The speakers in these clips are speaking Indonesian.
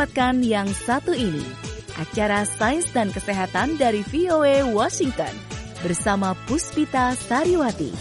lewatkan yang satu ini, acara Sains dan Kesehatan dari VOA Washington bersama Puspita Sariwati.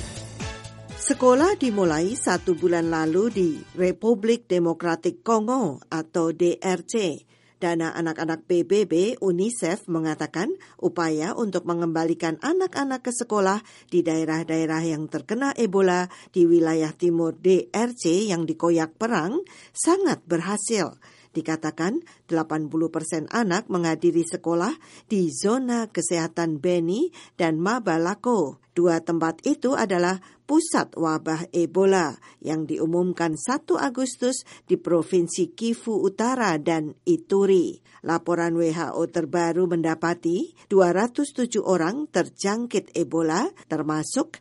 Sekolah dimulai 1 bulan lalu di Republik Demokratik Kongo atau DRC. Dana Anak-anak PBB UNICEF mengatakan upaya untuk mengembalikan anak-anak ke sekolah di daerah-daerah yang terkena Ebola di wilayah timur DRC yang dikoyak perang sangat berhasil. Dikatakan 80% anak menghadiri sekolah di zona kesehatan Beni dan Mabalako. 2 tempat itu adalah pusat wabah Ebola yang diumumkan 1 Agustus di Provinsi Kivu Utara dan Ituri. Laporan WHO terbaru mendapati 207 orang terjangkit Ebola, termasuk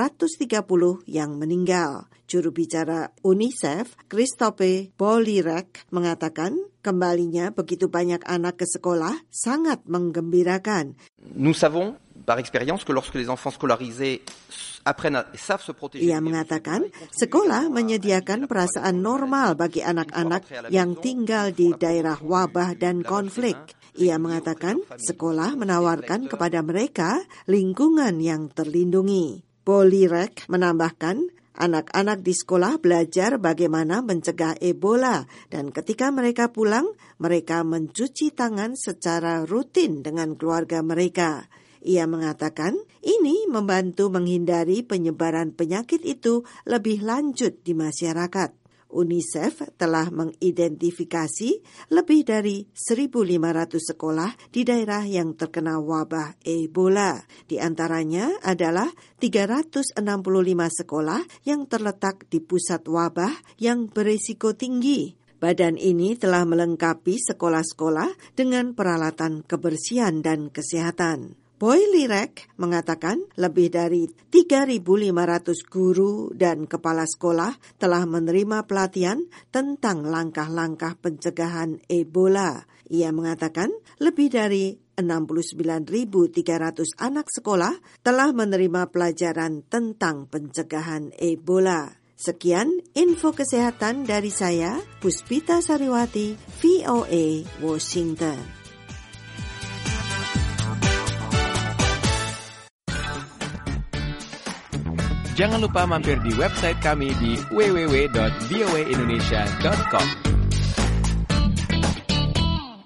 130 yang meninggal. Juru bicara UNICEF, Christophe Bolirek, mengatakan kembalinya begitu banyak anak ke sekolah sangat menggembirakan. Nous savons par expérience que lorsque les enfants scolarisés apprennent et savent se protéger. Ia mengatakan sekolah menyediakan perasaan normal bagi anak-anak yang tinggal di daerah wabah dan konflik. Ia mengatakan sekolah menawarkan kepada mereka lingkungan yang terlindungi. Bolirek menambahkan, anak-anak di sekolah belajar bagaimana mencegah Ebola dan ketika mereka pulang, mereka mencuci tangan secara rutin dengan keluarga mereka. Ia mengatakan ini membantu menghindari penyebaran penyakit itu lebih lanjut di masyarakat. UNICEF telah mengidentifikasi lebih dari 1.500 sekolah di daerah yang terkena wabah Ebola. Di antaranya adalah 365 sekolah yang terletak di pusat wabah yang berisiko tinggi. Badan ini telah melengkapi sekolah-sekolah dengan peralatan kebersihan dan kesehatan. Bolirek mengatakan lebih dari 3.500 guru dan kepala sekolah telah menerima pelatihan tentang langkah-langkah pencegahan Ebola. Ia mengatakan lebih dari 69.300 anak sekolah telah menerima pelajaran tentang pencegahan Ebola. Sekian info kesehatan dari saya, Puspita Sariwati, VOA Washington. Jangan lupa mampir di website kami di www.voaindonesia.com.